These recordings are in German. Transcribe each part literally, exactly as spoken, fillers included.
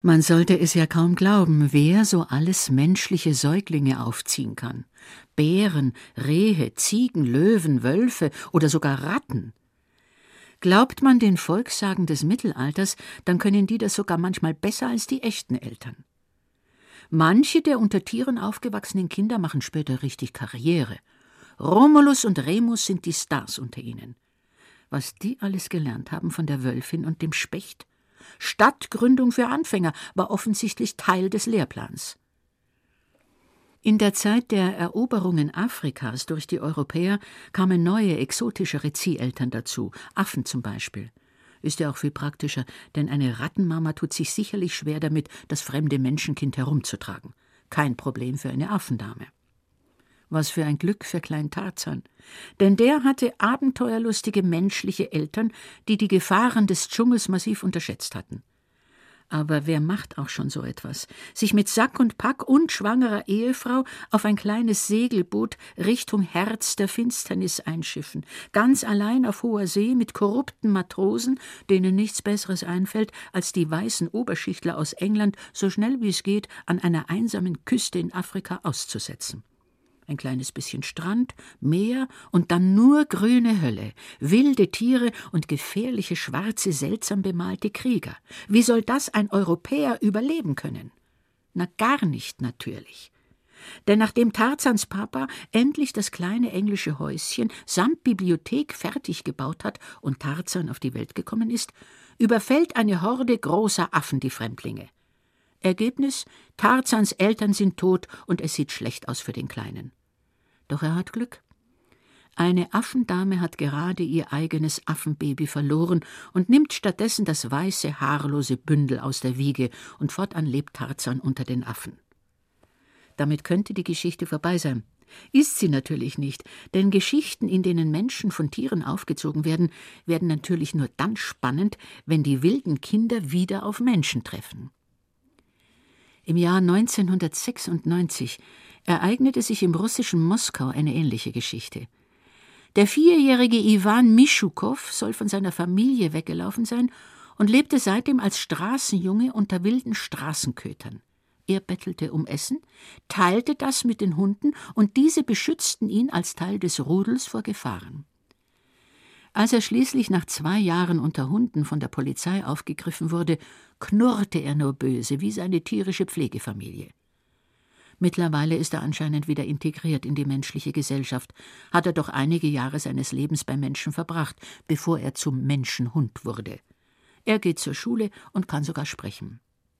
Man sollte es ja kaum glauben, wer so alles menschliche Säuglinge aufziehen kann. Bären, Rehe, Ziegen, Löwen, Wölfe oder sogar Ratten. Glaubt man den Volkssagen des Mittelalters, dann können die das sogar manchmal besser als die echten Eltern. Manche der unter Tieren aufgewachsenen Kinder machen später richtig Karriere. Romulus und Remus sind die Stars unter ihnen. Was die alles gelernt haben von der Wölfin und dem Specht. Stadtgründung für Anfänger war offensichtlich Teil des Lehrplans. In der Zeit der Eroberungen Afrikas durch die Europäer kamen neue, exotischere Zieheltern dazu, Affen zum Beispiel. Ist ja auch viel praktischer, denn eine Rattenmama tut sich sicherlich schwer damit, das fremde Menschenkind herumzutragen. Kein Problem für eine Affendame. Was für ein Glück für Klein Tarzan. Denn der hatte abenteuerlustige menschliche Eltern, die die Gefahren des Dschungels massiv unterschätzt hatten. Aber wer macht auch schon so etwas? Sich mit Sack und Pack und schwangerer Ehefrau auf ein kleines Segelboot Richtung Herz der Finsternis einschiffen, ganz allein auf hoher See mit korrupten Matrosen, denen nichts Besseres einfällt, als die weißen Oberschichtler aus England so schnell wie es geht an einer einsamen Küste in Afrika auszusetzen. Ein kleines bisschen Strand, Meer und dann nur grüne Hölle, wilde Tiere und gefährliche, schwarze, seltsam bemalte Krieger. Wie soll das ein Europäer überleben können? Na, gar nicht natürlich. Denn nachdem Tarzans Papa endlich das kleine englische Häuschen samt Bibliothek fertig gebaut hat und Tarzan auf die Welt gekommen ist, überfällt eine Horde großer Affen die Fremdlinge. Ergebnis: Tarzans Eltern sind tot und es sieht schlecht aus für den Kleinen. Doch er hat Glück. Eine Affendame hat gerade ihr eigenes Affenbaby verloren und nimmt stattdessen das weiße, haarlose Bündel aus der Wiege, und fortan lebt Tarzan unter den Affen. Damit könnte die Geschichte vorbei sein. Ist sie natürlich nicht, denn Geschichten, in denen Menschen von Tieren aufgezogen werden, werden natürlich nur dann spannend, wenn die wilden Kinder wieder auf Menschen treffen. Im Jahr neunzehnhundertsechsundneunzig ereignete sich im russischen Moskau eine ähnliche Geschichte. Der vierjährige Iwan Mischukow soll von seiner Familie weggelaufen sein und lebte seitdem als Straßenjunge unter wilden Straßenkötern. Er bettelte um Essen, teilte das mit den Hunden und diese beschützten ihn als Teil des Rudels vor Gefahren. Als er schließlich nach zwei Jahren unter Hunden von der Polizei aufgegriffen wurde, knurrte er nur böse wie seine tierische Pflegefamilie. Mittlerweile ist er anscheinend wieder integriert in die menschliche Gesellschaft, hat er doch einige Jahre seines Lebens bei Menschen verbracht, bevor er zum Menschenhund wurde. Er geht zur Schule und kann sogar sprechen.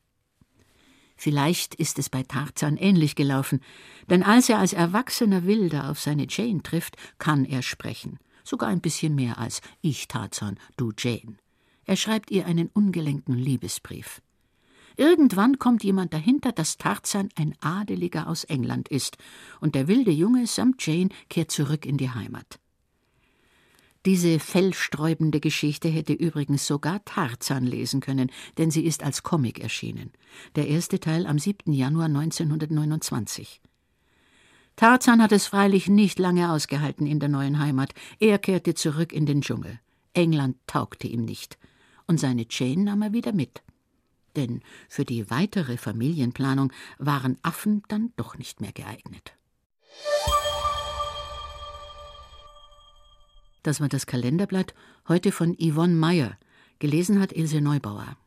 Vielleicht ist es bei Tarzan ähnlich gelaufen, denn als er als erwachsener Wilder auf seine Jane trifft, kann er sprechen. Sogar ein bisschen mehr als »Ich Tarzan, du Jane«. Er schreibt ihr einen ungelenkten Liebesbrief. Irgendwann kommt jemand dahinter, dass Tarzan ein Adeliger aus England ist, und der wilde Junge samt Jane kehrt zurück in die Heimat. Diese fellsträubende Geschichte hätte übrigens sogar Tarzan lesen können, denn sie ist als Comic erschienen. Der erste Teil am siebten Januar neunzehnhundertneunundzwanzig. Tarzan hat es freilich nicht lange ausgehalten in der neuen Heimat. Er kehrte zurück in den Dschungel. England taugte ihm nicht. Und seine Jane nahm er wieder mit. Denn für die weitere Familienplanung waren Affen dann doch nicht mehr geeignet. Das war das Kalenderblatt, heute von Yvonne Meyer. Gelesen hat Ilse Neubauer.